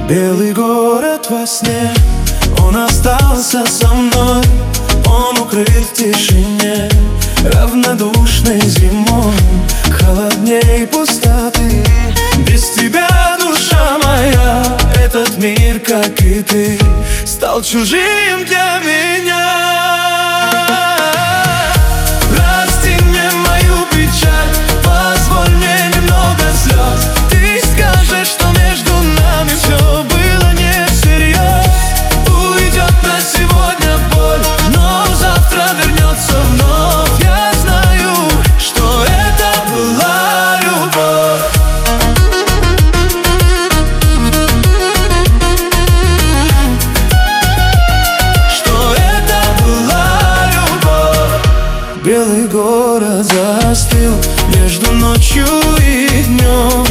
Белый город во сне, он остался со мной. Он укрыт в тишине, равнодушной зимой, холодней пустоты. Без тебя, душа моя, этот мир, как и ты, стал чужим для меня. Прости мне мою печаль, позволь мне немного слез. Ты скажешь, что между нами все было не всерьез. Уйдет на сегодня боль, но завтра вернется вновь. Я знаю, что это была любовь. Белый город застыл между ночью и днем.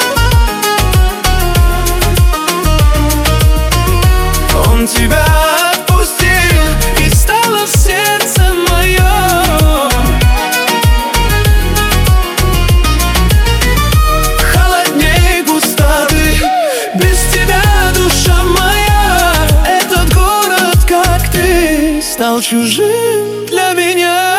Он тебя отпустил, и стало в сердце моем холодней пустоты. Без тебя, душа моя, этот город, как ты, стал чужим для меня.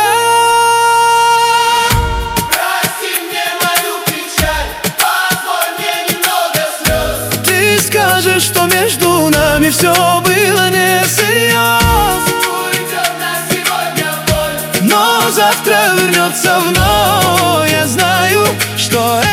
Скажешь, что между нами все было не всерьез. Уйдет на сегодня боль, но завтра вернется вновь. Я знаю, что